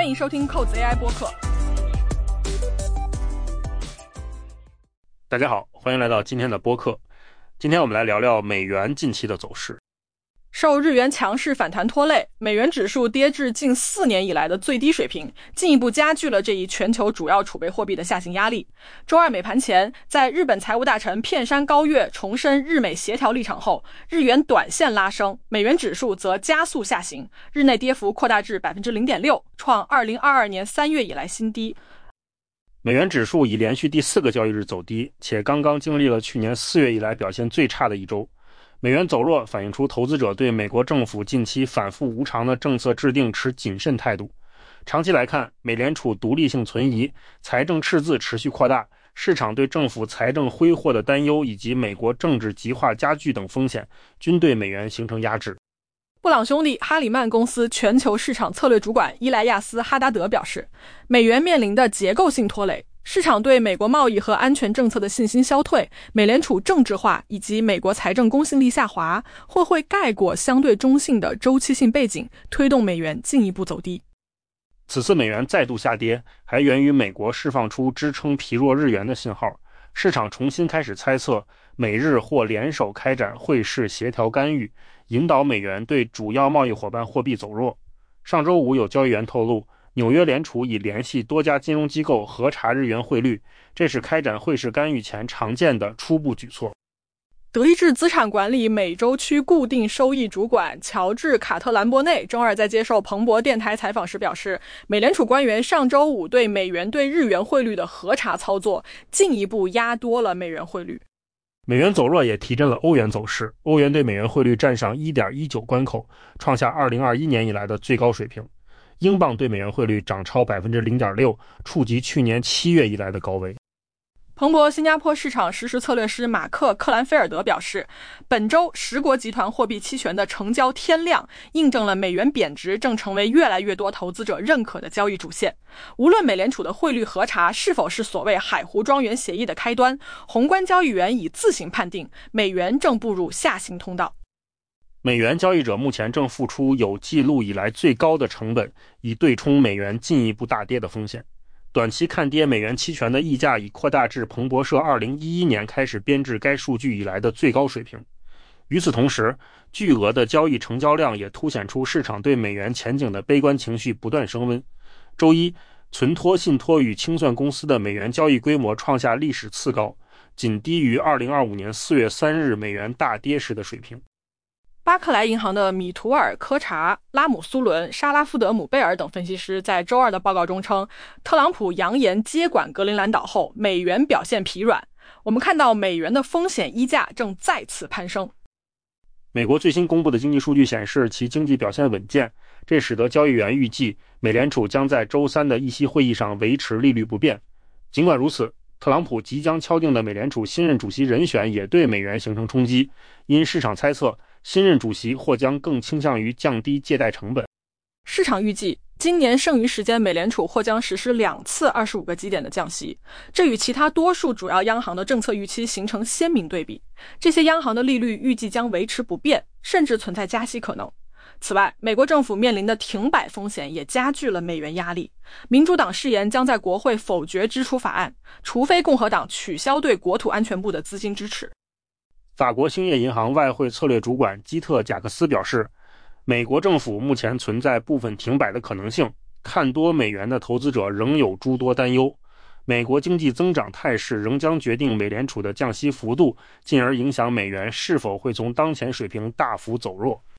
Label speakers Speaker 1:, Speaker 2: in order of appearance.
Speaker 1: 欢迎收听扣子 AI 播客。
Speaker 2: 大家好，欢迎来到今天的播客。今天我们来聊聊美元近期的走势。
Speaker 1: 受日元强势反弹拖累，美元指数跌至近4年以来的最低水平，进一步加剧了这一全球主要储备货币的下行压力。周二美盘前，在日本财务大臣片山高月重申日美协调立场后，日元短线拉升，美元指数则加速下行，日内跌幅扩大至 0.6%， 创2022年3月以来新低。
Speaker 2: 美元指数已连续第4个交易日走低，且刚刚经历了去年4月以来表现最差的一周。美元走弱反映出投资者对美国政府近期反复无常的政策制定持谨慎态度。长期来看，美联储独立性存疑，财政赤字持续扩大，市场对政府财政挥霍的担忧以及美国政治极化加剧等风险均对美元形成压制。
Speaker 1: 布朗兄弟哈里曼公司全球市场策略主管伊莱亚斯·哈达德表示，美元面临的结构性拖累，市场对美国贸易和安全政策的信心消退，美联储政治化以及美国财政公信力下滑，会盖过相对中性的周期性背景，推动美元进一步走低。
Speaker 2: 此次美元再度下跌，还源于美国释放出支撑疲弱日元的信号，市场重新开始猜测美日或联手开展汇市协调干预，引导美元对主要贸易伙伴货币走弱。上周五有交易员透露，纽约联储已联系多家金融机构核查日元汇率，这是开展汇市干预前常见的初步举措。
Speaker 1: 德意志资产管理美洲区固定收益主管乔治·卡特兰伯内周二在接受彭博电台采访时表示，美联储官员上周五对美元对日元汇率的核查操作，进一步压多了美元汇率。
Speaker 2: 美元走弱也提振了欧元走势，欧元对美元汇率站上 1.19 关口，创下2021年以来的最高水平。英镑对美元汇率涨超 0.6%， 触及去年7月以来的高位。
Speaker 1: 彭博新加坡市场实时策略师马克·克兰菲尔德表示，本周10国集团货币期权的成交天量印证了美元贬值正成为越来越多投资者认可的交易主线。无论美联储的汇率核查是否是所谓海湖庄园协议的开端，宏观交易员已自行判定美元正步入下行通道。
Speaker 2: 美元交易者目前正付出有记录以来最高的成本，以对冲美元进一步大跌的风险。短期看跌美元期权的溢价已扩大至彭博社2011年开始编制该数据以来的最高水平。与此同时，巨额的交易成交量也凸显出市场对美元前景的悲观情绪不断升温。周一，存托信托与清算公司的美元交易规模创下历史次高，仅低于2025年4月3日美元大跌时的水平。
Speaker 1: 巴克莱银行的米图尔·科查、拉姆苏伦、沙拉夫德姆贝尔等分析师在周二的报告中称，特朗普扬言接管格陵兰岛后，美元表现疲软。我们看到美元的风险溢价正再次攀升。
Speaker 2: 美国最新公布的经济数据显示，其经济表现稳健，这使得交易员预计美联储将在周三的议息会议上维持利率不变。尽管如此，特朗普即将敲定的美联储新任主席人选也对美元形成冲击，因市场猜测新任主席或将更倾向于降低借贷成本。
Speaker 1: 市场预计今年剩余时间美联储或将实施2次25个基点的降息，这与其他多数主要央行的政策预期形成鲜明对比。这些央行的利率预计将维持不变，甚至存在加息可能。此外，美国政府面临的停摆风险也加剧了美元压力。民主党誓言将在国会否决支出法案，除非共和党取消对国土安全部的资金支持。
Speaker 2: 法国兴业银行外汇策略主管基特·贾克斯表示，美国政府目前存在部分停摆的可能性，看多美元的投资者仍有诸多担忧。美国经济增长态势仍将决定美联储的降息幅度，进而影响美元是否会从当前水平大幅走弱。